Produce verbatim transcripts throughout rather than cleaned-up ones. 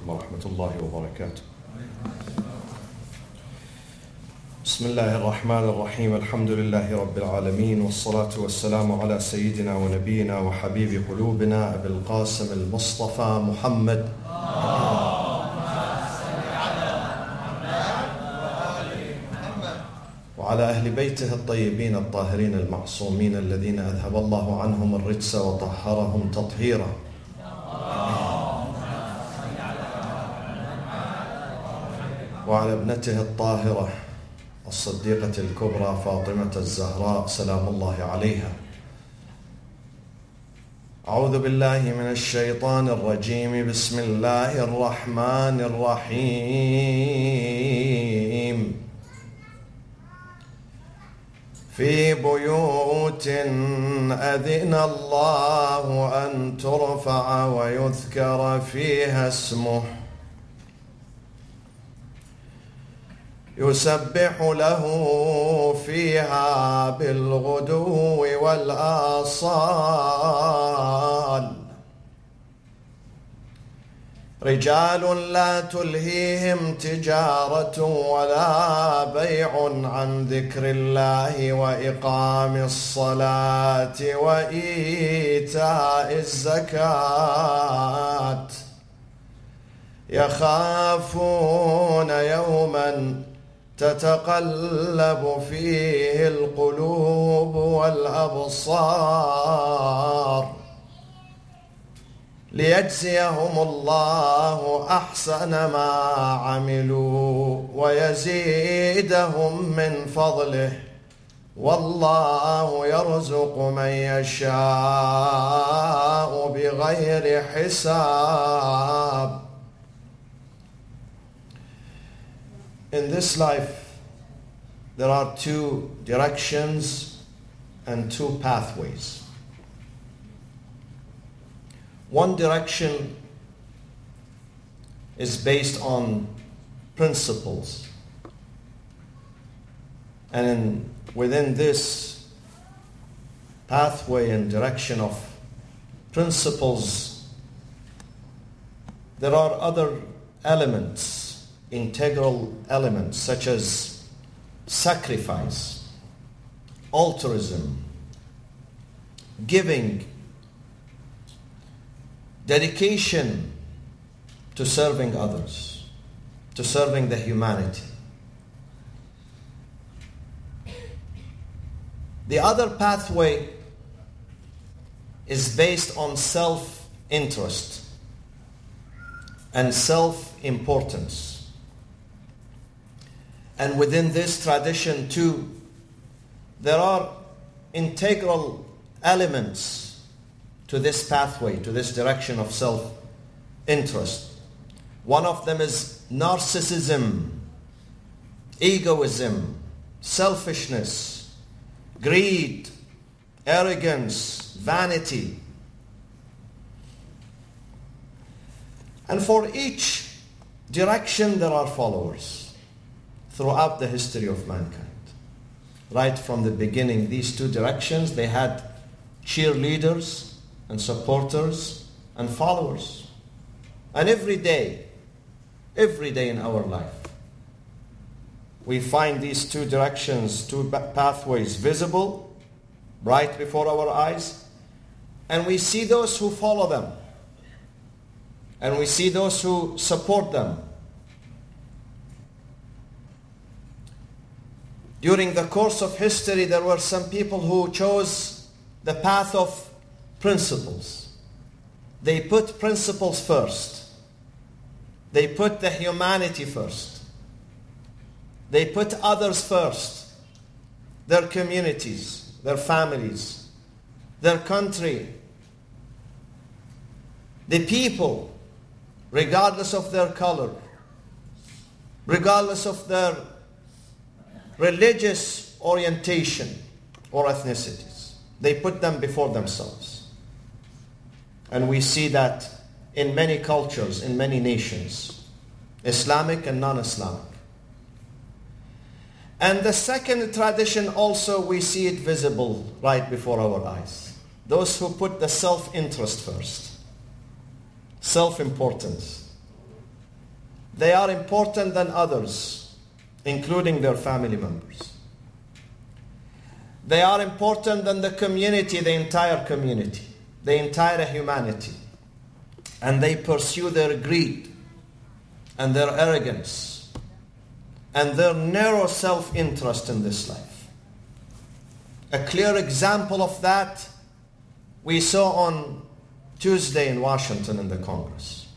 عليكم ورحمة الله وبركاته. بسم الله الرحمن الرحيم. الحمد لله رب العالمين، والصلاة والسلام على سيدنا ونبينا وحبيب قلوبنا أبي القاسم المصطفى محمد وعلى أهل بيته الطيبين الطاهرين المعصومين الذين أذهب الله عنهم الرجس وطهرهم تطهيرا. وعلى ابنته الطاهرة الصديقة الكبرى فاطمة الزهراء سلام الله عليها. أعوذ بالله من الشيطان الرجيم. بسم الله الرحمن الرحيم. في بيوت أذن الله أن ترفع ويذكر فيها اسمه يسبح له فيها بالغدو والآصال رجال لا تلهيهم تجارة ولا بيع عن ذكر الله وإقام الصلاة وإيتاء الزكاة يخافون يوما تتقلب فيه القلوب والأبصار ليجزيهم الله أحسن ما عملوا ويزيدهم من فضله والله يرزق من يشاء بغير حساب. In this life, there are two directions and two pathways. One direction is based on principles. And in, within this pathway and direction of principles, there are other elements, integral elements, such as sacrifice, altruism, giving, dedication to serving others, to serving the humanity. The other pathway is based on self-interest and self-importance. And within this tradition too, there are integral elements to this pathway, to this direction of self-interest. One of them is narcissism, egoism, selfishness, greed, arrogance, vanity. And for each direction there are followers throughout the history of mankind. Right from the beginning, these two directions, they had cheerleaders and supporters and followers. And every day, every day in our life, we find these two directions, two pathways visible, right before our eyes, and we see those who follow them, and we see those who support them. During the course of history, there were some people who chose the path of principles. They put principles first. They put the humanity first. They put others first. Their communities, their families, their country, the people, regardless of their color, regardless of their religious orientation or ethnicities. They put them before themselves. And we see that in many cultures, in many nations, Islamic and non-Islamic. And the second tradition also, we see it visible right before our eyes. Those who put the self-interest first, self-importance, they are important than others, including their family members. They are important than the community, the entire community, the entire humanity. And they pursue their greed and their arrogance and their narrow self-interest in this life. A clear example of that we saw on Tuesday in Washington in the Congress.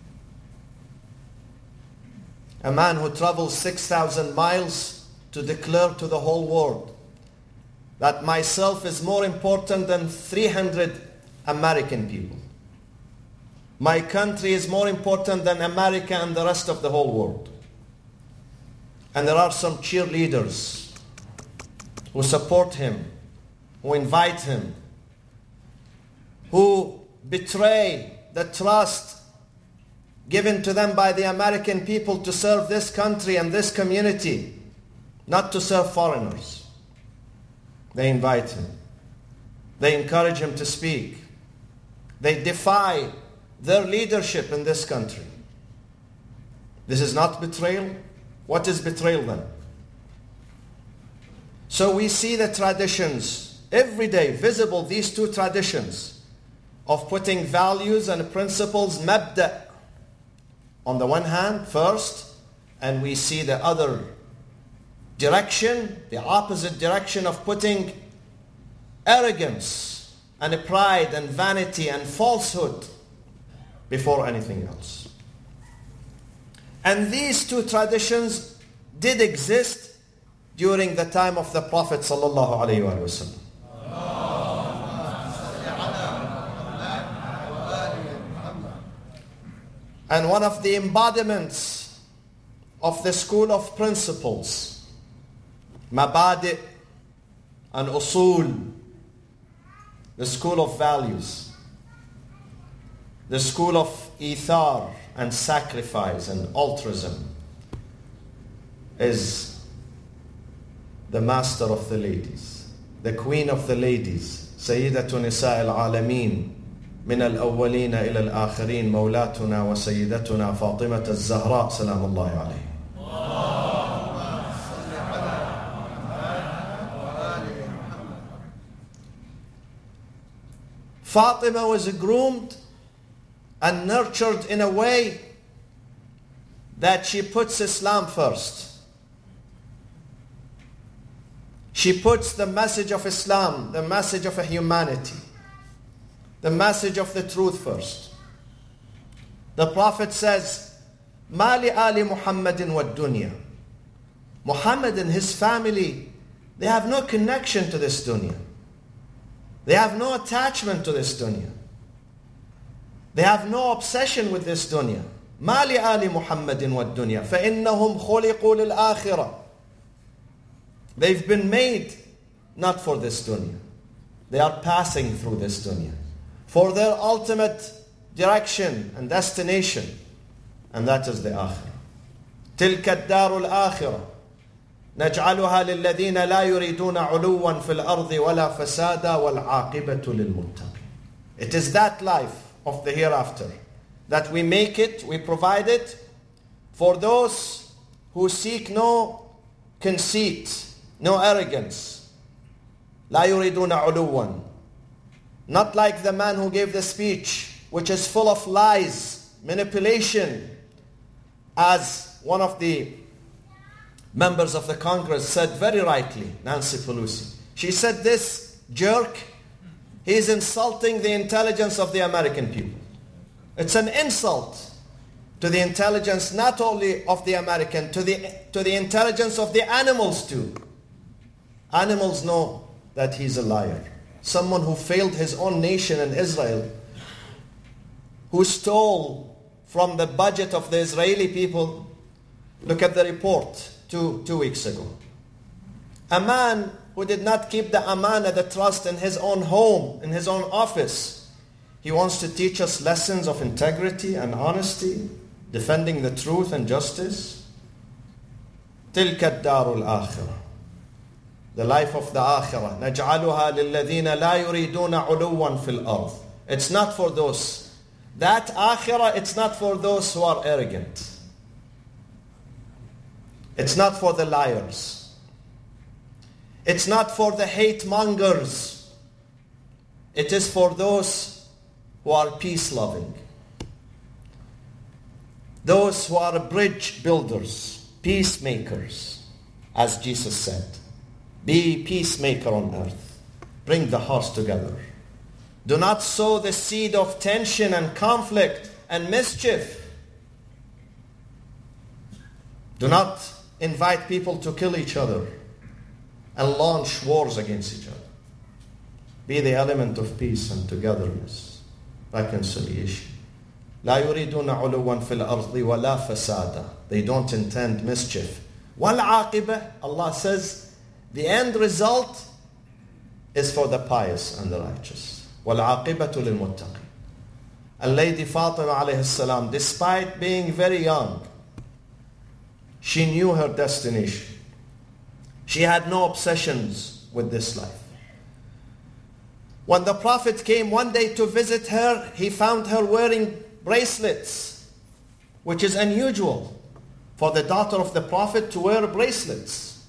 A man who travels six thousand miles to declare to the whole world that myself is more important than three hundred American people. My country is more important than America and the rest of the whole world. And there are some cheerleaders who support him, who invite him, who betray the trust given to them by the American people to serve this country and this community, not to serve foreigners. They invite him. They encourage him to speak. They defy their leadership in this country. This is not betrayal. What is betrayal then? So we see the traditions every day, visible, these two traditions of putting values and principles, mabda, on the one hand first, and we see the other direction, the opposite direction of putting arrogance and pride and vanity and falsehood before anything else. And these two traditions did exist during the time of the Prophet sallallahu alaihi wasallam. And one of the embodiments of the school of principles, mabadi' and usul, the school of values, the school of ithar and sacrifice and altruism, is the master of the ladies, the queen of the ladies, Sayyidatu Nisa al-Alameen, من الأولين إلى الآخرين مولاتنا وسيدتنا فاطمة الزهراء سلام الله عليه. Fatima was groomed and nurtured in a way that she puts Islam first. She puts the message of Islam, the message of a humanity, the message of the truth first. The Prophet says, مَا لِآلِ مُحَمَّدٍ وَالدُّنْيَا. Muhammad and his family, they have no connection to this dunya. They have no attachment to this dunya. They have no obsession with this dunya. مَا لِآلِ مُحَمَّدٍ وَالدُّنْيَا فَإِنَّهُمْ خُلِقُوا لِلْآخِرَةِ. They've been made not for this dunya. They are passing through this dunya for their ultimate direction and destination, and that is the akhirah. تِلْكَ الدَّارُ الْآخِرَةِ نَجْعَلُهَا لِلَّذِينَ لَا يُرِيدُونَ عُلُوًّا فِي الْأَرْضِ وَلَا فَسَادًا وَالْعَاقِبَةُ لِلْمُتَّقِينَ. It is that life of the hereafter that we make it, we provide it for those who seek no conceit, no arrogance. لا يريدون علوا. Not like the man who gave the speech, which is full of lies, manipulation. As one of the members of the Congress said very rightly, Nancy Pelosi. She said, this jerk, he is insulting the intelligence of the American people. It's an insult to the intelligence not only of the American, to the, to the intelligence of the animals too. Animals know that he's a liar. Someone who failed his own nation in Israel, who stole from the budget of the Israeli people. Look at the report two, two weeks ago. A man who did not keep the amana, the trust in his own home, in his own office. He wants to teach us lessons of integrity and honesty, defending the truth and justice. تِلْكَ الدَّارُ الْآخِرَةِ. The life of the akhirah. نَجْعَلُهَا لِلَّذِينَ لَا يُرِيدُونَ عُلُوًّا فِي الْأَرْضِ. It's not for those. That akhirah, it's not for those who are arrogant. It's not for the liars. It's not for the hate mongers. It is for those who are peace-loving. Those who are bridge builders, peacemakers, as Jesus said. Be peacemaker on earth. Bring the hearts together. Do not sow the seed of tension and conflict and mischief. Do not invite people to kill each other and launch wars against each other. Be the element of peace and togetherness, reconciliation. لا يريدون علوا في الأرض ولا فسادا. They don't intend mischief. والعاقبة, Allah says, the end result is for the pious and the righteous. والعاقبة للمتقين. And Lady Fatima alayhi salam, despite being very young, she knew her destination. She had no obsessions with this life. When the Prophet came one day to visit her, he found her wearing bracelets, which is unusual for the daughter of the Prophet to wear bracelets,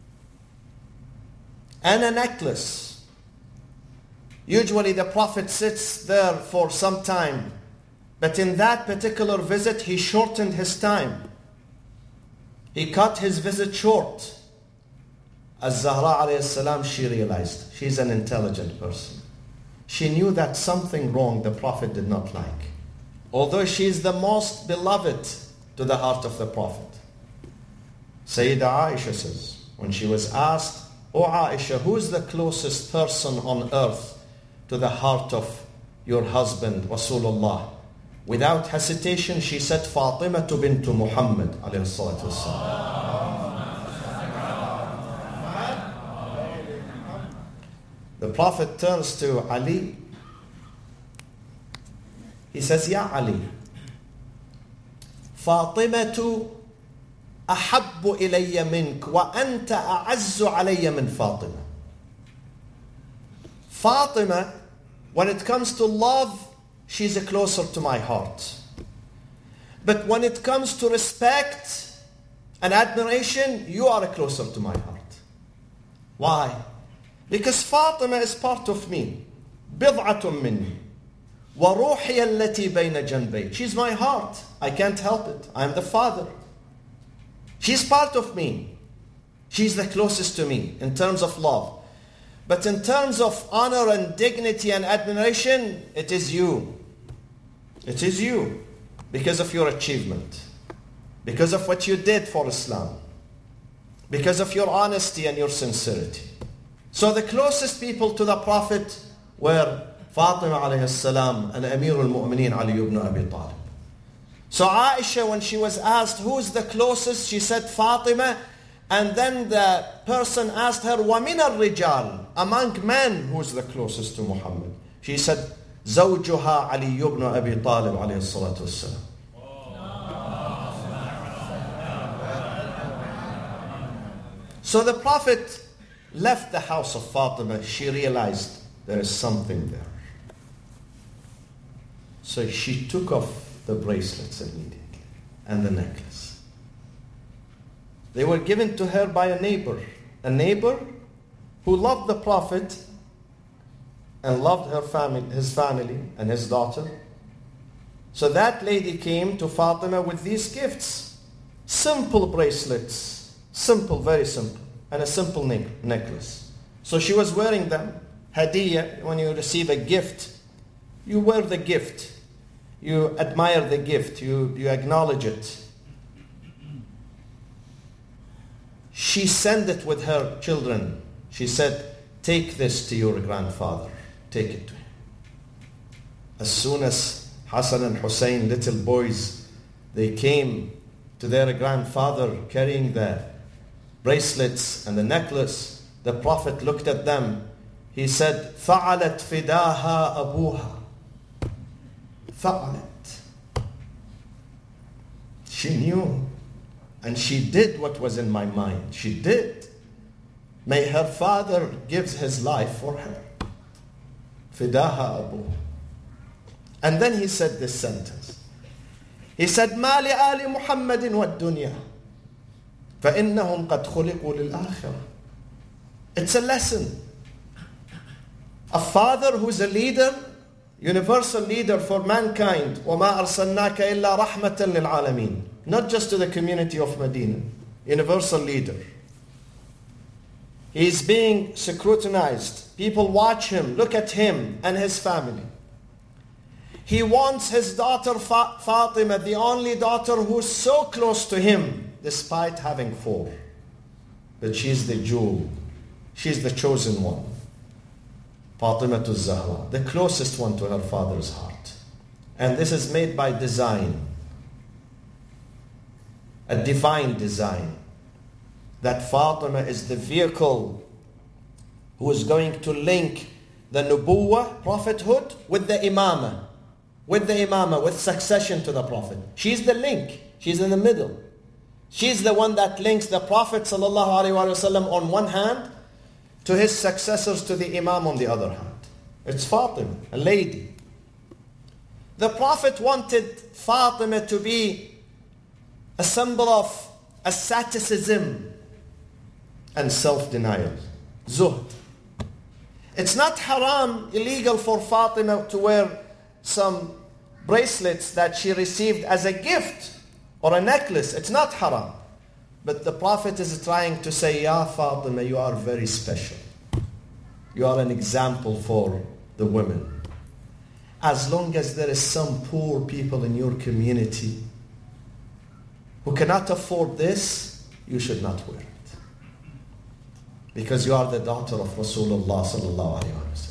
and a necklace. Usually the Prophet sits there for some time, but in that particular visit he shortened his time. He cut his visit short. As Zahra alayhi salam, she realized she's an intelligent person. She knew that something wrong the Prophet did not like. Although she is the most beloved to the heart of the Prophet. Sayyidah Aisha says, when she was asked, "O Aisha, who is the closest person on earth to the heart of your husband, Rasulullah?" Without hesitation, she said, "Fatima bint Muhammad alayhi salatu wassalam." The Prophet turns to Ali. He says, "Ya Ali, Fatimatu ahabbu ilayya mink wa anta a'azzu alayya min Fatima." Fatima, when it comes to love, she's closer to my heart. But when it comes to respect and admiration, you are closer to my heart. Why? Because Fatima is part of me. بضعة مني وروحي التي بين جنبي. She's my heart. I can't help it. I'm the father. She's part of me. She's the closest to me in terms of love. But in terms of honor and dignity and admiration, it is you. It is you. Because of your achievement. Because of what you did for Islam. Because of your honesty and your sincerity. So the closest people to the Prophet were Fatima alayhi salam and Amir al-Mu'mineen Ali ibn Abi Talib. So Aisha, when she was asked who's the closest, she said Fatima. And then the person asked her, وَمِنَ الرِّجَالِ, among men, who's the closest to Muhammad? She said, زَوْجُهَا عَلِيُّ بْنُ أَبِي طَالِبْ عَلَيْهِ الصَّلَاةُ وَالسَّلَامُ. So the Prophet left the house of Fatima. She realized there is something there. So she took off the bracelets immediately and the necklace. They were given to her by a neighbor. A neighbor who loved the Prophet and loved her family, his family and his daughter. So that lady came to Fatima with these gifts. Simple bracelets. Simple, very simple. And a simple ne- necklace. So she was wearing them. Hadiyah, when you receive a gift, you wear the gift. You admire the gift. You, you acknowledge it. She sent it with her children. She said, "Take this to your grandfather. Take it to him." As soon as Hassan and Hussein, little boys, they came to their grandfather carrying the bracelets and the necklace, the Prophet looked at them. He said, فَعَلَتْ فِدَاهَا أَبُوهَا. فَعَلَتْ. She knew. And she did what was in my mind. She did. May her father gives his life for her. فِدَاهَا أَبُوهَا. And then he said this sentence. He said, مَا لِآلِ مُحَمَّدٍ وَالدُّنْيَا فإنهم قد خلقوا للآخرة. It's a lesson. A father who's a leader, universal leader for mankind. وَمَا أَرْسَلْنَاكَ إِلَّا رَحْمَةً لِلْعَالَمِينَ. Not just to the community of Medina. Universal leader. He's being scrutinized. People watch him, look at him and his family. He wants his daughter Fa- Fatima, the only daughter who's so close to him, despite having four. But she's the jewel. She's the chosen one. Fatima to Zahra, the closest one to her father's heart. And this is made by design. A divine design. That Fatima is the vehicle who is going to link the nubuwwah, prophethood, with the imamah. With the imamah, with succession to the Prophet. She's the link. She's in the middle. She's the one that links the Prophet ﷺ on one hand to his successors, to the Imam on the other hand. It's Fatima, a lady. The Prophet wanted Fatima to be a symbol of asceticism and self-denial. Zuhd. It's not haram, illegal for Fatima to wear some bracelets that she received as a gift or a necklace. It's not haram. But the Prophet is trying to say, Ya Fatima, you are very special. You are an example for the women. As long as there is some poor people in your community who cannot afford this, you should not wear it. Because you are the daughter of Rasulullah sallallahu alayhi wa sallam.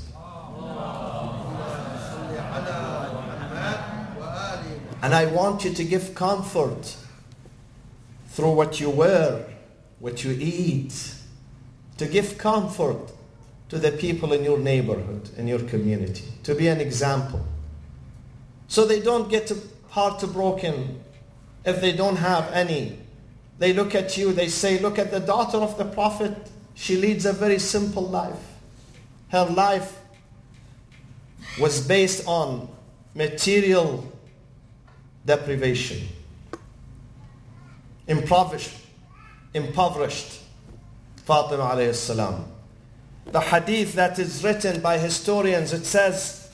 And I want you to give comfort through what you wear, what you eat, to give comfort to the people in your neighborhood, in your community, to be an example. So they don't get heartbroken if they don't have any. They look at you, they say, look at the daughter of the Prophet. She leads a very simple life. Her life was based on material deprivation. Impoverished. Impoverished. Fatima alayhi salam. The hadith that is written by historians, it says,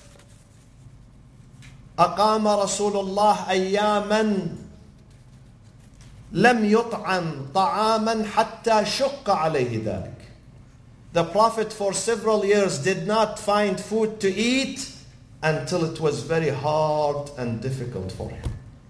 أقام رسول الله أياما لم يطعم طعاما حتى شق عليه ذلك. The Prophet for several years did not find food to eat until it was very hard and difficult for him.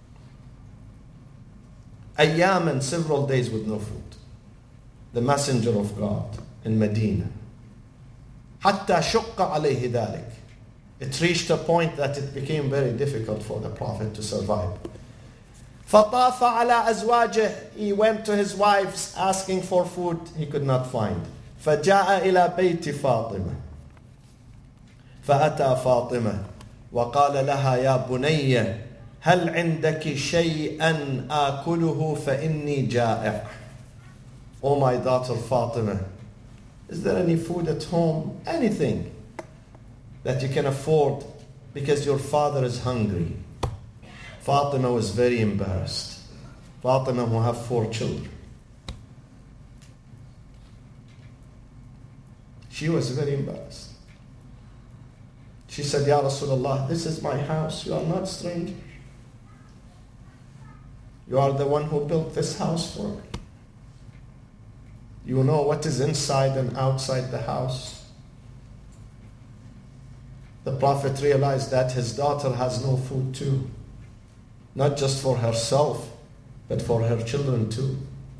Ayyaman, several days with no food. The Messenger of God in Medina. حتى شق عليه ذلك. It reached a point that it became very difficult for the Prophet to survive. فطاف على أزواجه. He went to his wives asking for food. He could not find. فجاء إلى بيت فاطمة. فأتى فاطمة وقال لها يا بني هل عندك شيئا آكله فإني جائع. Oh my daughter Fatima, is there any food at home? Anything that you can afford because your father is hungry. Fatima was very embarrassed. Fatima who have four children. She was very embarrassed. She said, Ya Rasulullah, this is my house. You are not stranger. You are the one who built this house for me. You know what is inside and outside the house. The Prophet realized that his daughter has no food too. Not just for herself, but for her children too.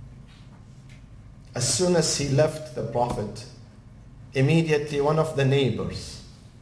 As soon as he left the Prophet, immediately one of the neighbors,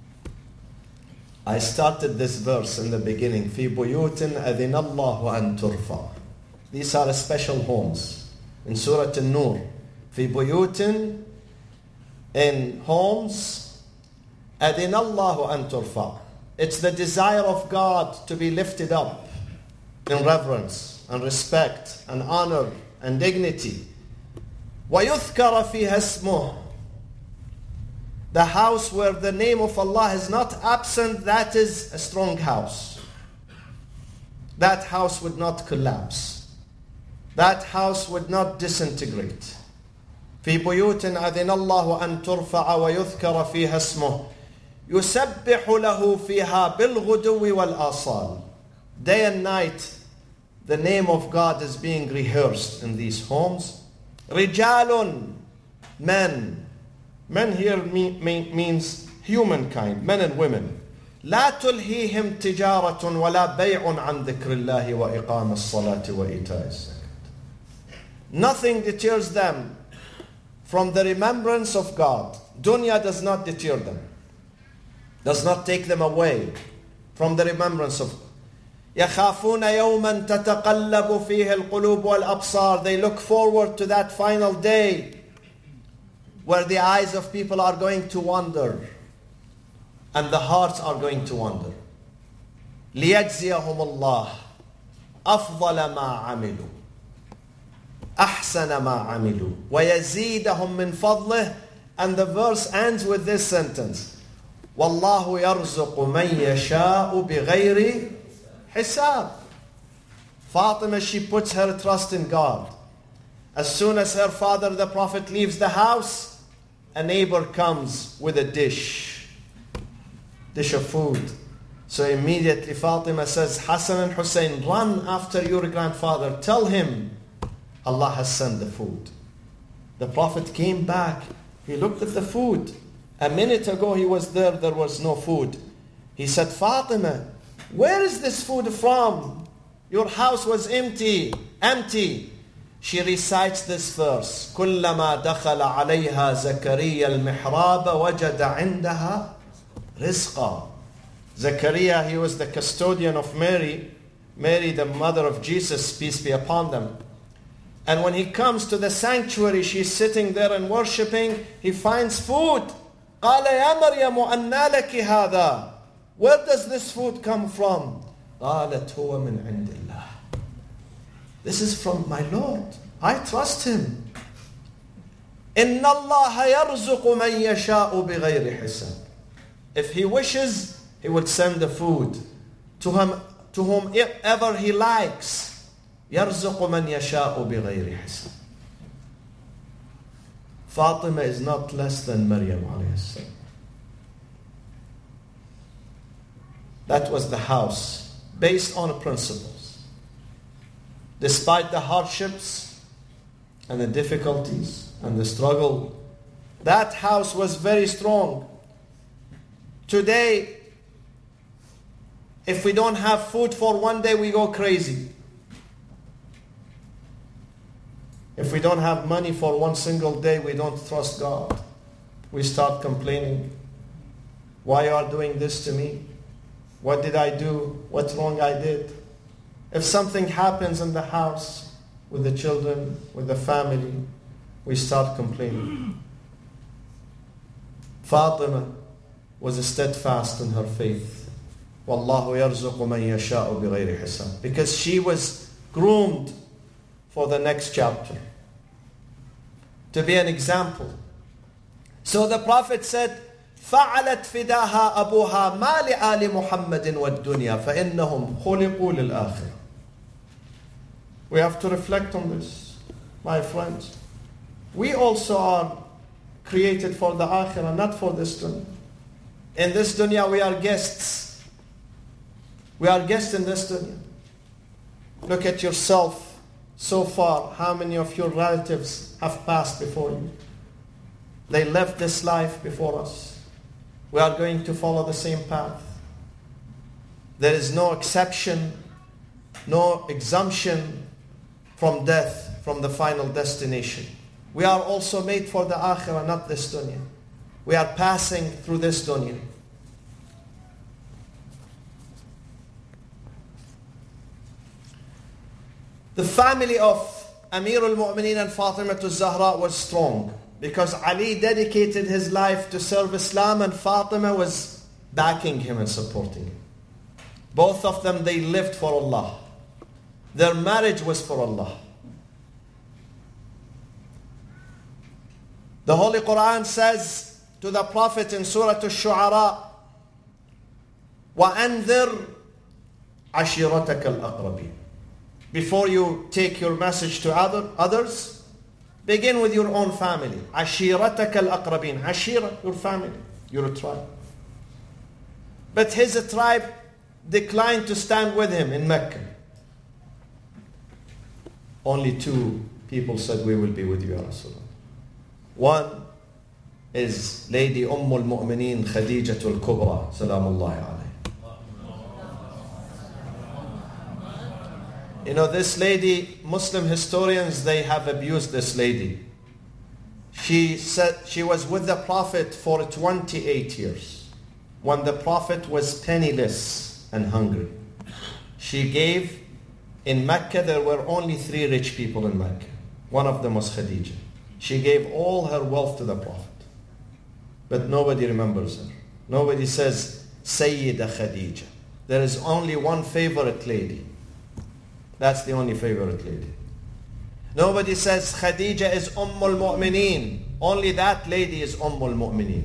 I started this verse in the beginning, في بيوت أذن الله أن ترفع. These are special homes. In Surah An-Nur, في بيوت, in homes, أذن الله أن ترفع. It's the desire of God to be lifted up in reverence and respect and honor and dignity. وَيُذْكَرَ فِيهَا اسْمُهُ. The house where the name of Allah is not absent, that is a strong house. That house would not collapse. that house would not disintegrate. في بيوت أذن الله أن ترفع ويذكر فيها اسمه يسبح له فيها بالغدو والآصال. Day and night, the name of God is being rehearsed in these homes. رجال, men. Men here mean, mean, means humankind, men and women. لا تلهيهم تجارة ولا بيع عن ذكر الله وإقام الصلاة وإيتاء الزكاة. Nothing deters them from the remembrance of God. Dunya does not deter them, does not take them away from the remembrance of God. يخافون يوما تتقلب فيه القلوب والأبصار. They look forward to that final day where the eyes of people are going to wander and the hearts are going to wander. ليجزيهم الله أفضل ما عملوا أحسن ما عملوا ويزيدهم من فضله. And the verse ends with this sentence: والله يرزق من يشاء بغير حساب. Fatima, she puts her trust in God. As soon as her father, the Prophet, leaves the house, a neighbor comes with a dish, dish of food. So immediately Fatima says, Hassan and Hussein, run after your grandfather. Tell him Allah has sent the food. The Prophet came back. He looked at the food. A minute ago he was there, there was no food. He said, Fatima, where is this food from? Your house was empty, empty. She recites this verse: كلما دخل عليها زكريا المحراب وجد عندها رزقا. Zechariah, he was the custodian of Mary, Mary the mother of Jesus, peace be upon them. And when he comes to the sanctuary, she's sitting there and worshipping, he finds food. قال يا مريم أنى لك هذا. Where does this food come from? قالت هو من عند الله. This is from my Lord. I trust him. إن الله يرزق من يشاء بغير حساب. If he wishes, he would send the food to him, to whomever he likes. يرزق من يشاء بغير حساب. Fatima is not less than Maryam alayhi salam. That was the house based on principles. Despite the hardships and the difficulties and the struggle, that house was very strong. Today, if we don't have food for one day, we go crazy. If we don't have money for one single day, we don't trust God. We start complaining. Why are you doing this to me? What did I do? What wrong I did? If something happens in the house, with the children, with the family, we start complaining. Fatima was steadfast in her faith. Wallahu yarzuqu man yasha'u bighayri hisab. Because she was groomed for the next chapter, to be an example. So the Prophet said, فعلت فداها أبوها ما لآل محمد والدنيا فإنهم خلقوا للآخرة. We have to reflect on this, my friends. We also are created for the akhirah, not for this dunya. In this dunya we are guests. We are guests in this dunya. Look at yourself. So far, how many of your relatives have passed before you? They left this life before us. We are going to follow the same path. There is no exception, no exemption from death, from the final destination. We are also made for the akhirah, not this dunya. We are passing through this dunya. The family of Amir al-Mu'mineen and Fatima al-Zahra was strong because Ali dedicated his life to serve Islam and Fatima was backing him and supporting him. Both of them, they lived for Allah. Their marriage was for Allah. The Holy Quran says to the Prophet in Surah Al-Shu'ara, وَأَنذِرْ عَشِيرَتَكَ الْأَقْرَبِينَ. before you take your message to other, others, begin with your own family. عشيرتك الأقربين. Ashira, your family, your tribe. But his tribe declined to stand with him in Mecca. Only two people said, we will be with you, Ya Rasulullah. One is Lady Umm al-Mu'mineen Khadijah al-Kubra, salamullahi alayha. You know, this lady, Muslim historians, they have abused this lady. She said she was with the Prophet for twenty-eight years. When the Prophet was penniless and hungry, she gave, in Mecca there were only three rich people in Mecca. One of them was Khadijah. She gave all her wealth to the Prophet. But nobody remembers her. Nobody says, Sayyida Khadijah. There is only one favorite lady. That's the only favorite lady. Nobody says Khadijah is Umm al-Mu'mineen. Only that lady is Umm al-Mu'mineen.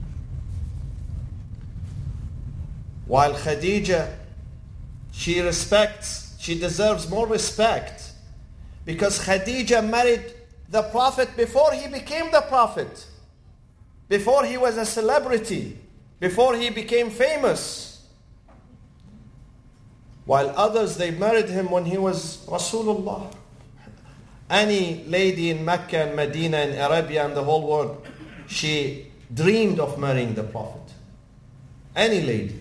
While Khadijah, she respects, she deserves more respect because Khadijah married the Prophet before he became the Prophet, before he was a celebrity, before he became famous. While others, they married him when he was Rasulullah. Any lady in Mecca and Medina and Arabia and the whole world, she dreamed of marrying the Prophet. Any lady.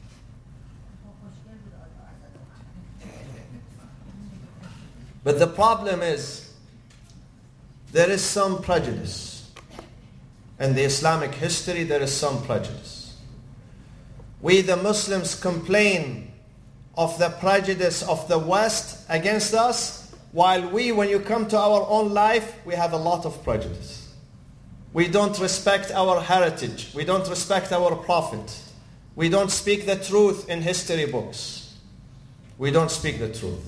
But the problem is, there is some prejudice. In the Islamic history, there is some prejudice. We, the Muslims, complain of the prejudice of the West against us, while we, when you come to our own life, we have a lot of prejudice. We don't respect our heritage. We don't respect our Prophet. We don't speak the truth in history books. We don't speak the truth.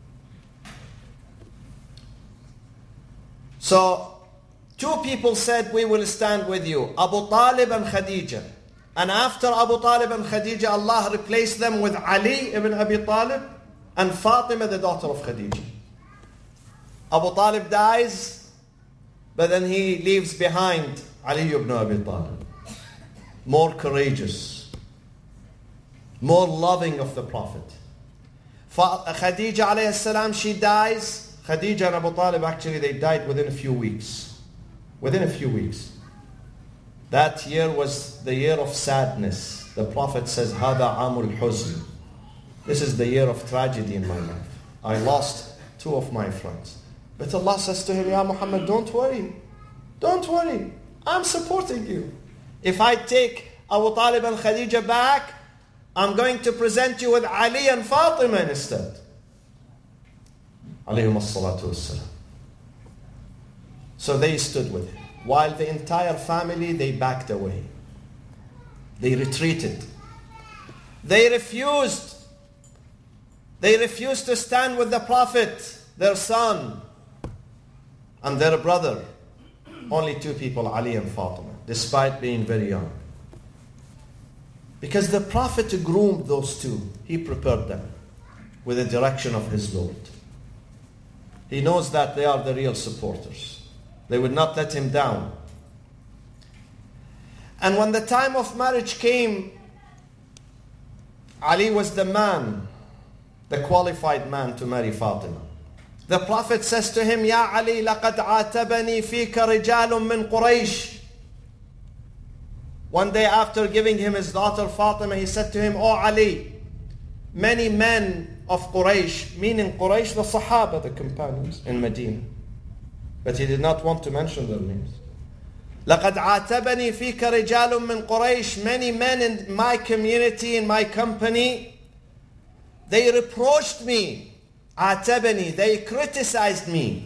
So, two people said, we will stand with you, Abu Talib and Khadijah. And after Abu Talib and Khadijah, Allah replaced them with Ali ibn Abi Talib and Fatima, the daughter of Khadijah. Abu Talib dies, but then he leaves behind Ali ibn Abi Talib. More courageous, more loving of the Prophet. Khadijah alayhi salam, she dies. Khadijah and Abu Talib, actually, they died within a few weeks. Within a few weeks. That year was the year of sadness. The Prophet says, هَذَا عَامُ الْحُزْنِ. This is the year of tragedy in my life. I lost two of my friends. But Allah says to him, Ya Muhammad, don't worry. Don't worry. I'm supporting you. If I take Abu Talib and Khadijah back, I'm going to present you with Ali and Fatima instead. Alayhum as-salatu was-salam. So they stood with him. While the entire family, they backed away. They retreated. They refused. They refused to stand with the Prophet, their son, and their brother. Only two people, Ali and Fatima, despite being very young. Because the Prophet groomed those two. He prepared them with the direction of his Lord. He knows that they are the real supporters. They would not let him down. And when the time of marriage came, Ali was the man, the qualified man to marry Fatima. The Prophet says to him, Ya Ali, لَقَدْ عَاتَبَنِي فِيكَ رِجَالٌ مِّن قُرَيْشٍ. One day after giving him his daughter Fatima, he said to him, Oh Ali, many men of Quraysh, meaning Quraysh, the Sahaba, the companions in Medina. But he did not want to mention their names. لَقَدْ عَاتَبَنِي فِيكَ رِجَالٌ مِّن قُرَيْشٍ. Many men in my community, in my company, they reproached me. عَاتَبَني. They criticized me.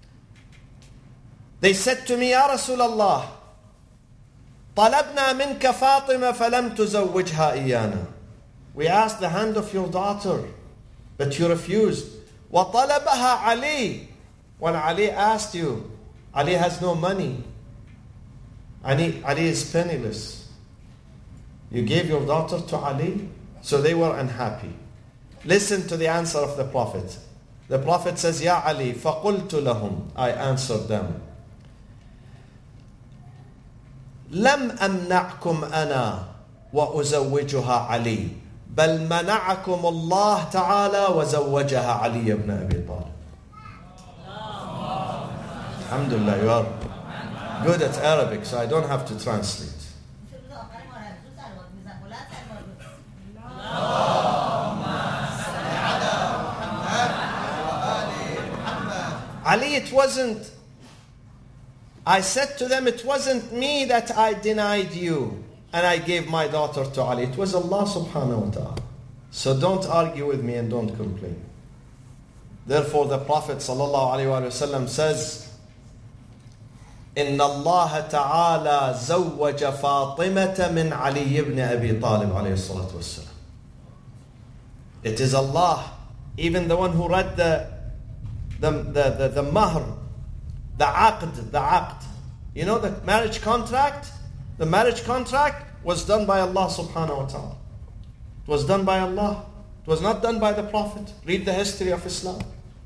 They said to me, Ya Rasulullah, طَلَبْنَا مِنْكَ فَاطِمَةَ فَلَمْ تُزَوِّجْهَا إِيَّانَا. We asked the hand of your daughter, but you refused. وَطَلَبَهَا عَلِي. When Ali asked you, Ali has no money. Ali, Ali is penniless. You gave your daughter to Ali? So they were unhappy. Listen to the answer of the Prophet. The Prophet says, Ya Ali, فَقُلْتُ لَهُمْ, I answered them, لم أمنعكم أنا وأزوجها علي بل منعكم الله تعالى وزوجها علي بن أبي طالب. Alhamdulillah, you are good at Arabic, so I don't have to translate. Ali, it wasn't, I said to them, it wasn't me that I denied you and I gave my daughter to Ali. It was Allah subhanahu wa ta'ala. So don't argue with me and don't complain. Therefore the Prophet sallallahu alayhi wa sallam says, إن الله تعالى زوج فاطمة من علي بن أبي طالب عليه الصلاة والسلام. It is Allah, even the one who read the the the the, the mahr, the aqd, the aqd. You know the marriage contract? The marriage contract was done by Allah subhanahu wa ta'ala. It was done by Allah. It was not done by the Prophet. Read the history of Islam.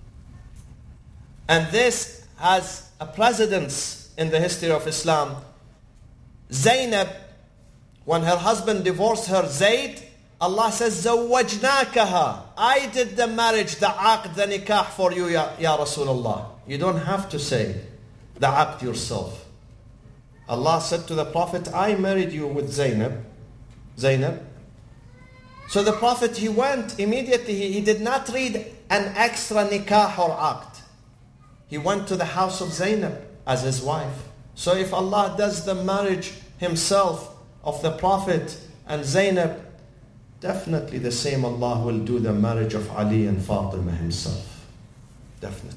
And this has a precedence in the history of Islam. Zainab, when her husband divorced her, Zayd, Allah says, زَوَّجْنَاكَهَا, I did the marriage, the aqd, the nikah for you, ya, ya Rasulullah. You don't have to say the aqd yourself. Allah said to the Prophet, I married you with Zainab. Zainab. So the Prophet, he went immediately, he, he did not read an extra nikah or aqd. He went to the house of Zainab as his wife. So if Allah does the marriage himself of the Prophet and Zainab, definitely the same Allah will do the marriage of Ali and Fatima himself. Definitely.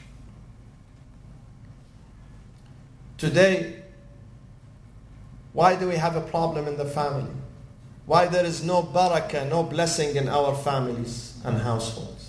Today, why do we have a problem in the family? Why there is no barakah, no blessing in our families and households?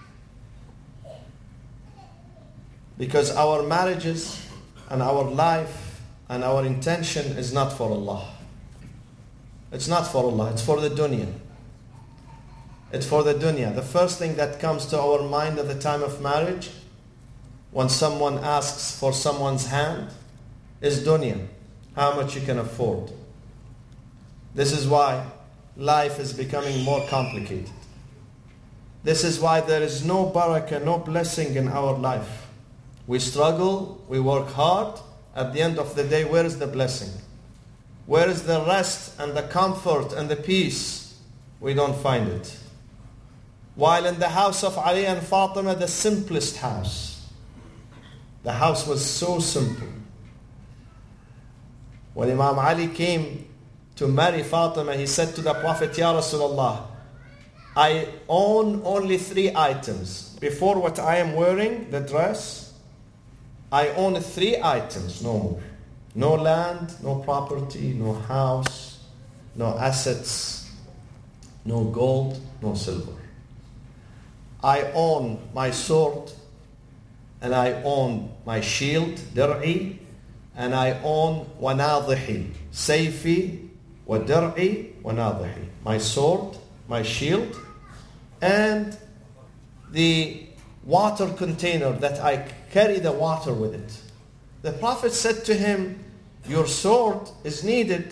Because our marriages and our life and our intention is not for Allah. It's not for Allah, it's for the dunya. It's for the dunya. The first thing that comes to our mind at the time of marriage, when someone asks for someone's hand, is dunya. How much you can afford. This is why life is becoming more complicated. This is why there is no barakah, no blessing in our life. We struggle, we work hard. At the end of the day, where is the blessing? Where is the rest and the comfort and the peace? We don't find it. While in the house of Ali and Fatima, the simplest house. The house was so simple. When Imam Ali came to marry Fatima, he said to the Prophet, Ya Rasulullah, I own only three items. Before what I am wearing, the dress, I own three items, no more. No land, no property, no house, no assets, no gold, no silver. I own my sword, and I own my shield, dir'i, and I own wanadhihi, sayfi, wa dir'i, wanadhihi. My sword, my shield, and the water container that I carry the water with it. The Prophet said to him, your sword is needed,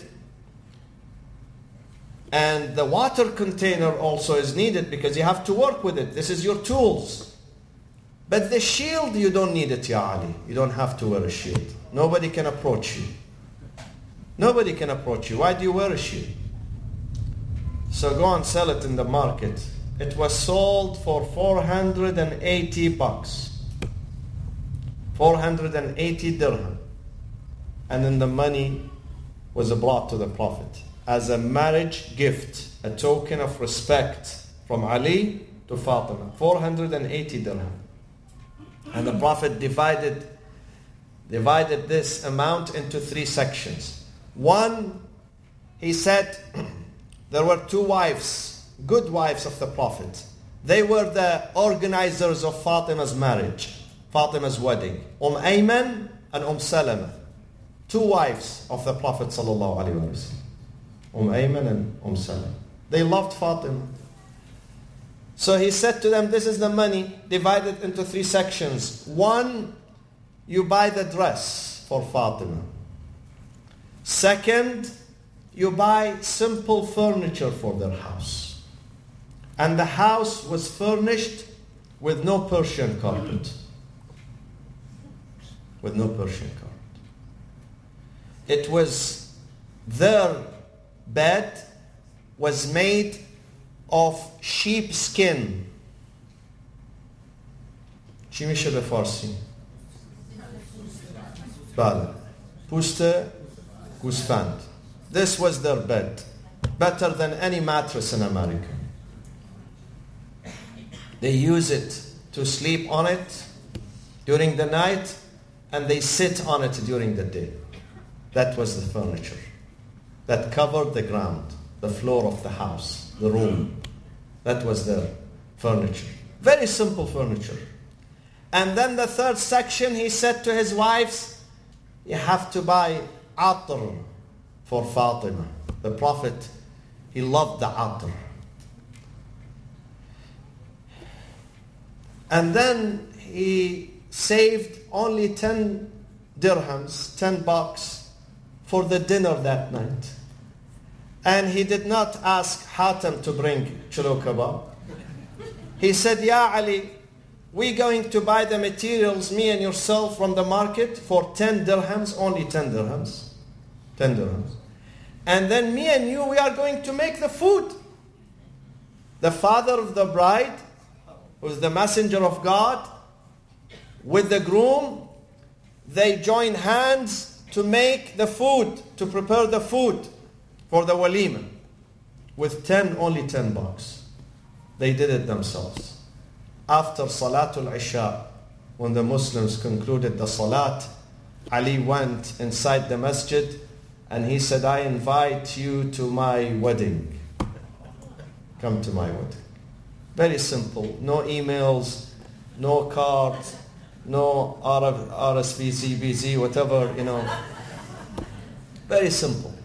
and the water container also is needed because you have to work with it. This is your tools. But the shield, you don't need it, Ya Ali. You don't have to wear a shield. Nobody can approach you. Nobody can approach you. Why do you wear a shield? So go and sell it in the market. It was sold for four hundred eighty bucks. four hundred eighty dirham. And then the money was brought to the Prophet as a marriage gift, a token of respect from Ali to Fatima. four hundred eighty dirham. And the Prophet divided, divided this amount into three sections. One, he said, there were two wives, good wives of the Prophet. They were the organizers of Fatima's marriage, Fatima's wedding. Umm Ayman and Umm Salama. Two wives of the Prophet sallallahu alaihi wasallam. Umm Ayman and Umm Salama. They loved Fatima. So he said to them, this is the money divided into three sections. One, you buy the dress for Fatima. Second, you buy simple furniture for their house. And the house was furnished with no Persian carpet. With no Persian carpet. It was, their bed was made of sheep skin. چی میشه به فارسی؟ بله. پوست گوسفند. This was their bed. Better than any mattress in America. They use it to sleep on it during the night, and they sit on it during the day. That was the furniture that covered the ground, the floor of the house, the room. That was their furniture. Very simple furniture. And then the third section, he said to his wives, you have to buy atr for Fatima. The Prophet, he loved the atr. And then he saved only ten dirhams, ten bucks for the dinner that night. And he did not ask Hatem to bring chulu kebab. He said, Ya Ali, we're going to buy the materials, me and yourself, from the market for ten dirhams, only ten dirhams. ten dirhams. And then me and you, we are going to make the food. The father of the bride, who is the messenger of God, with the groom, they join hands to make the food, to prepare the food for the walima. With ten, only ten bucks. They did it themselves. After Salatul Isha, when the Muslims concluded the Salat, Ali went inside the masjid and he said, I invite you to my wedding. Come to my wedding. Very simple. No emails, no cards, no R S V C, B Z, whatever, you know. Very simple.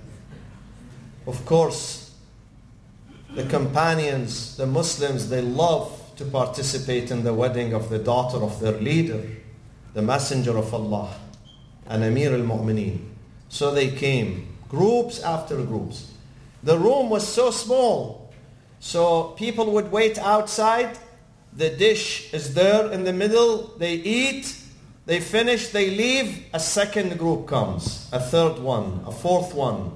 Of course, the companions, the Muslims, they love to participate in the wedding of the daughter of their leader, the Messenger of Allah, and Amir al-Mu'mineen. So they came, groups after groups. The room was so small, so people would wait outside. The dish is there in the middle. They eat, they finish, they leave. A second group comes, a third one, a fourth one.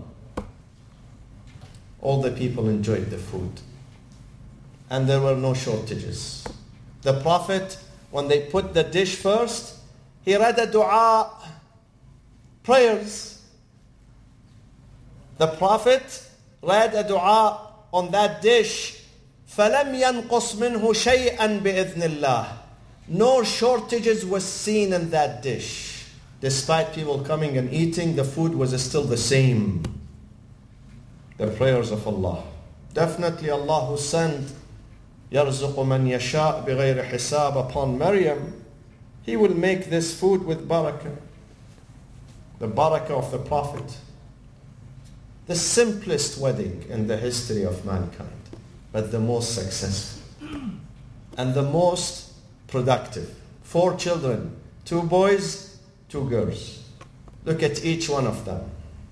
All the people enjoyed the food. And there were no shortages. The Prophet, when they put the dish first, he read a dua, prayers. The Prophet read a dua on that dish. فَلَمْ يَنْقُصْ مِنْهُ شَيْئًا بِإِذْنِ اللَّهِ. No shortages was seen in that dish. Despite people coming and eating, the food was still the same. The prayers of Allah. Definitely Allah who sent يَرْزُقُ مَنْ يَشَاءُ بِغَيْرِ حِسَابٍ upon Maryam, He will make this food with barakah. The barakah of the Prophet. The simplest wedding in the history of mankind, but the most successful and the most productive. Four children, two boys, two girls. Look at each one of them.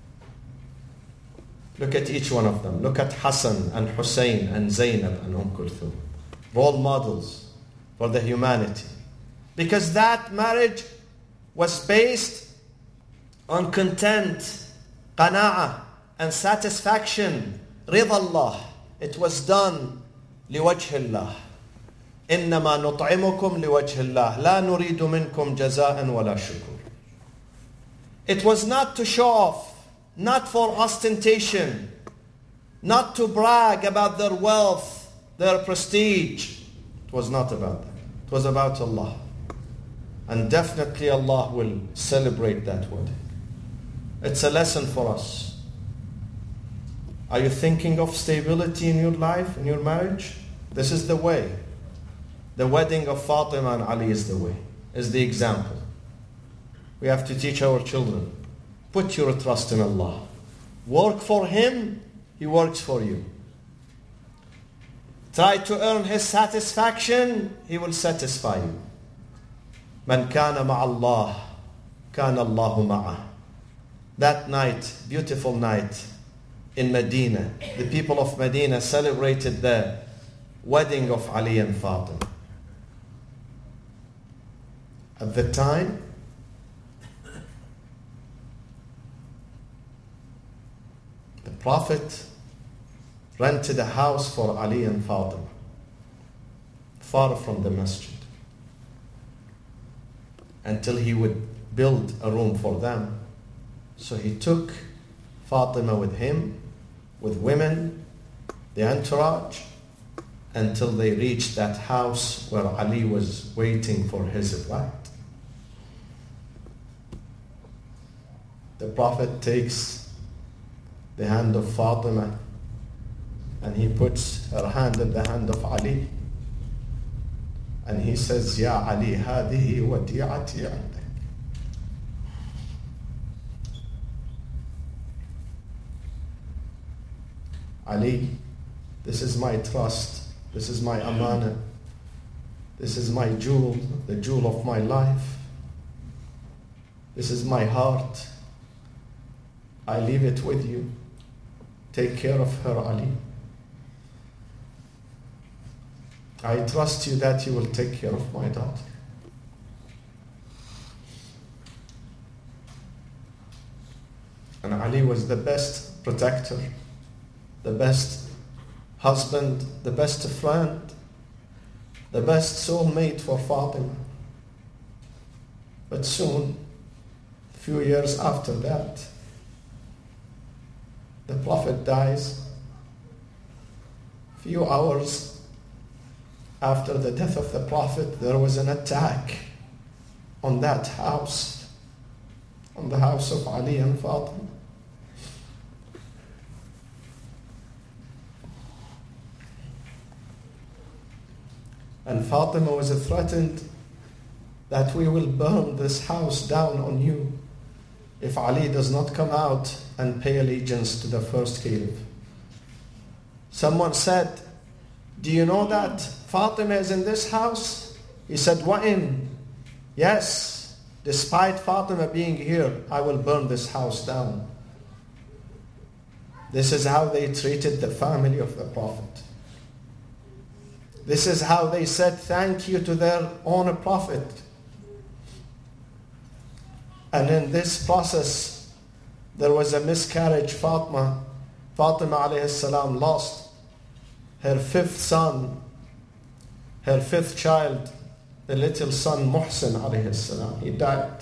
Look at each one of them. Look at Hassan and Hussein and Zainab and Umm Kulthum. Role models for the humanity. Because that marriage was based on content, qana'ah, and satisfaction. Ridha Allah. It was done لوجه الله. إنما نطعمكم لوجه الله لا نريد منكم جزاء ولا شكر. It was not to show off, not for ostentation, not to brag about their wealth, their prestige. It was not about that. It was about Allah. And definitely Allah will celebrate that wedding. It's a lesson for us. Are you thinking of stability in your life, in your marriage? This is the way. The wedding of Fatima and Ali is the way, is the example. We have to teach our children. Put your trust in Allah. Work for Him, He works for you. try to earn his satisfaction, he will satisfy you. Man kana ma'allah, kana Allahu ma'ah. That night, beautiful night in Medina, the people of Medina celebrated the wedding of Ali and Fatima. At the time, the Prophet rented a house for Ali and Fatima, far from the masjid, until he would build a room for them. So he took Fatima with him, with women, the entourage, until they reached that house where Ali was waiting for his bride. The Prophet takes the hand of Fatima and he puts her hand in the hand of Ali. And he says, Ya Ali, hadihi wadi'ati indak. Ali, this is my trust. This is my amana. This is my jewel, the jewel of my life. This is my heart. I leave it with you. Take care of her, Ali. I trust you that you will take care of my daughter. And Ali was the best protector, the best husband, the best friend, the best soulmate for Fatima. But soon, a few years after that, the Prophet dies. Few hours after the death of the Prophet, there was an attack on that house, on the house of Ali and Fatima. And Fatima was threatened that we will burn this house down on you if Ali does not come out and pay allegiance to the first caliph. Someone said, do you know that Fatima is in this house? He said, wa'in? Yes, despite Fatima being here, I will burn this house down. This is how they treated the family of the Prophet. This is how they said thank you to their own Prophet. And in this process, there was a miscarriage. Fatima, Fatima alayhi salam lost her fifth son, her fifth child, the little son Muhsin alayhi salam. He died.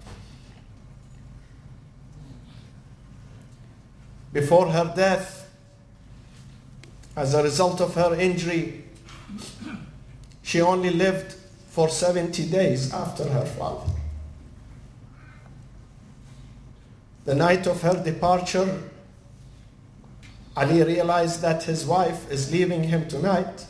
Before her death, as a result of her injury, she only lived for seventy days after her father. The night of her departure, Ali realized that his wife is leaving him tonight.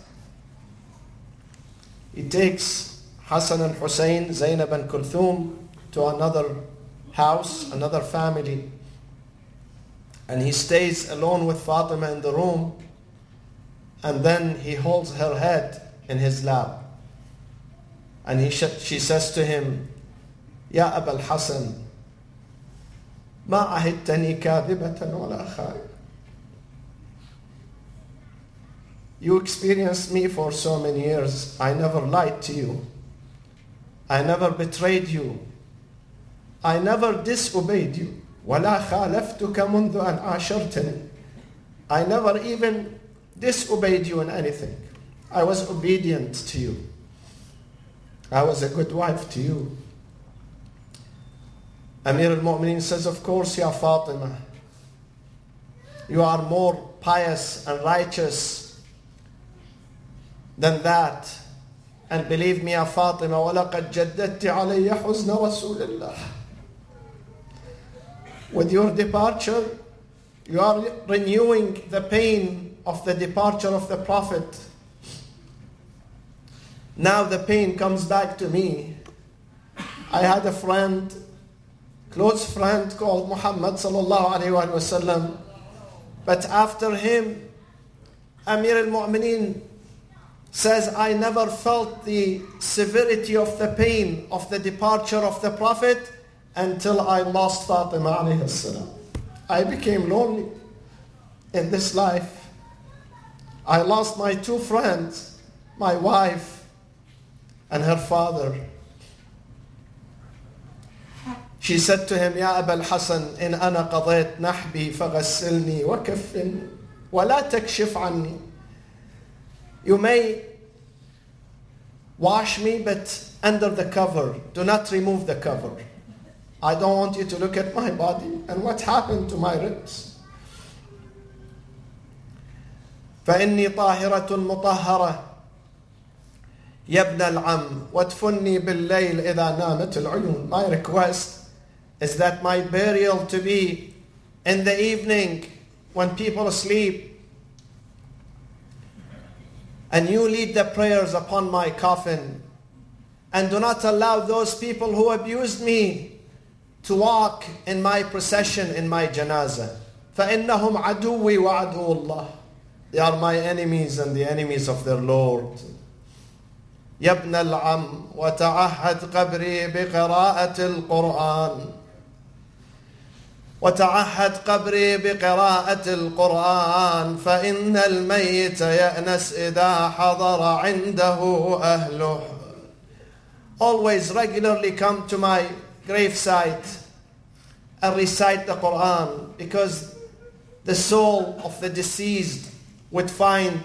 He takes Hassan and Hussein, Zainab and Kulthum to another house, another family, and he stays alone with Fatima in the room, and then he holds her head in his lap. And he sh- she says to him, Ya Abul Hassan, ما عهدتني كاذبة ولا خائنة. You experienced me for so many years. I never lied to you. I never betrayed you. I never disobeyed you. ولا خالفتك منذ أن عاشرتني. I never even disobeyed you in anything. I was obedient to you. I was a good wife to you. Amir al-Mu'mineen says, of course, Ya Fatima, you are more pious and righteous than that. And believe me, Ya Fatima, وَلَقَدْ جَدَّدْتِ عَلَيَّ حُزْنَ رَسُولِ اللَّهِ. With your departure, you are renewing the pain of the departure of the Prophet. Now the pain comes back to me. I had a friend, close friend called Muhammad sallallahu alayhi wa sallam. But after him, Amir al-Mu'mineen says, I never felt the severity of the pain of the departure of the Prophet until I lost Fatima alayhi salam. I became lonely in this life. I lost my two friends, my wife and her father. She said to him, Ya Aba al-Hasan, in ana qadayt nahbi faghassilni wa kaffin wa la takshif anni. You may wash me, but under the cover. Do not remove the cover. I don't want you to look at my body and what happened to my ribs. فإني طاهرة مطهرة يا ابن العم وادفني بالليل إذا نامت العيون. My request is that my burial to be in the evening when people sleep, and you lead the prayers upon my coffin, and do not allow those people who abused me to walk in my procession in my janazah. فإنهم عدوي وعدو الله. They are my enemies and the enemies of their Lord. يا ابن العم وتعهد قبري بقراءة القرآن وتعهد قبري بقراءة القرآن فإن الميت يأنس إذا حضر عنده أهله. Always regularly come to my gravesite and recite the Quran, because the soul of the deceased would find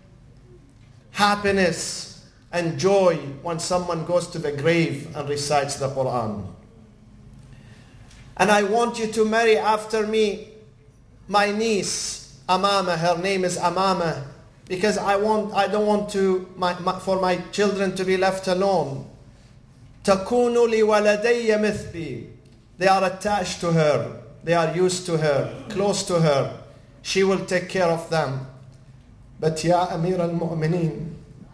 happiness and joy when someone goes to the grave and recites the Quran. And I want you to marry after me my niece Amama. Her name is Amama, because I want I don't want to my, my, for my children to be left alone. تكون لولدي مثلي. They are attached to her. They are used to her, close to her. She will take care of them. But Ya Amir al-Mu'mineen,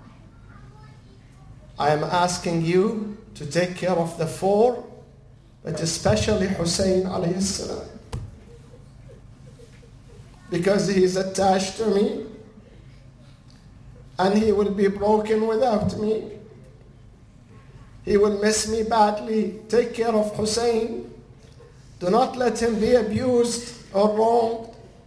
I am asking you to take care of the four, but especially Hussein alayhi salam, because he is attached to me and he will be broken without me. He will miss me badly. Take care of Hussein. Do not let him be abused or wronged.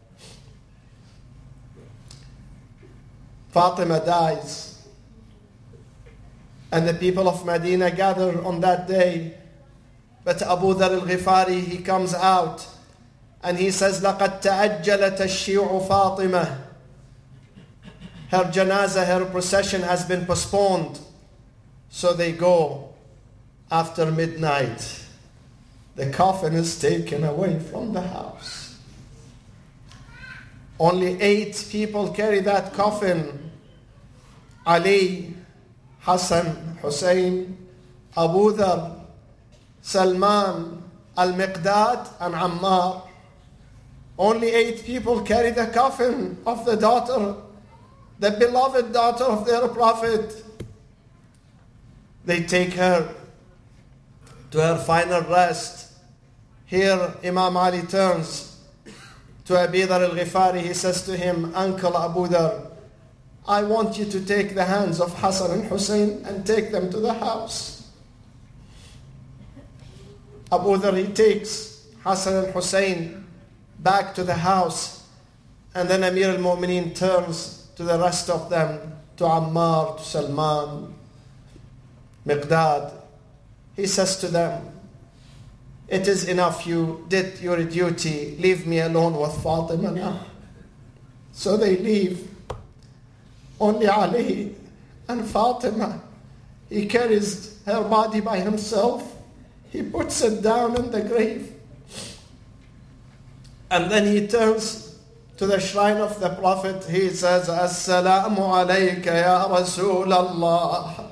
Fatima dies, and the people of Medina gather on that day. But Abu Dhar al-Ghifari, he comes out and he says, لَقَدْ تَأَجَّلَتَ الشِّيُعُ فَاطِمَةً. Her janazah, her procession has been postponed. So they go after midnight. The coffin is taken away from the house. Only eight people carry that coffin. Ali, Hassan, Hussein, Abu Dhar, Salman, Al-Miqdad, and Ammar. Only eight people carry the coffin of the daughter, the beloved daughter of their Prophet. They take her to her final rest. Here Imam Ali turns to Abi Dhar al-Ghifari. He says to him, Uncle Abu Dhar, I want you to take the hands of Hassan and Hussein and take them to the house. Abu Dhar, he takes Hassan and Hussein back to the house, and then Amir al-Mu'mineen turns to the rest of them, to Ammar, to Salman, Miqdad. He says to them, it is enough, you did your duty, leave me alone with Fatima now. So they leave. Only Ali and Fatima, he carries her body by himself. He puts it down in the grave. And then he turns to the shrine of the Prophet. He says, Assalamu alayka ya Rasul Allah.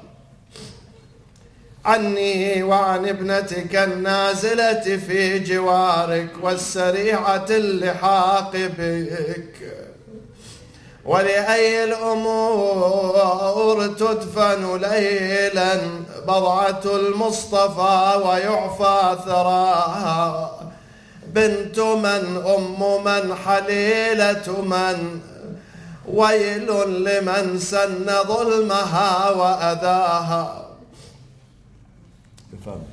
عني وعن ابنتك النازلة في جوارك والسريعة اللحاق بك ولأي الأمور تدفن ليلا بضعة المصطفى ويعفى ثراها بنت من أم من حليلة من ويل لمن سن ظلمها وأذاها. بفهم.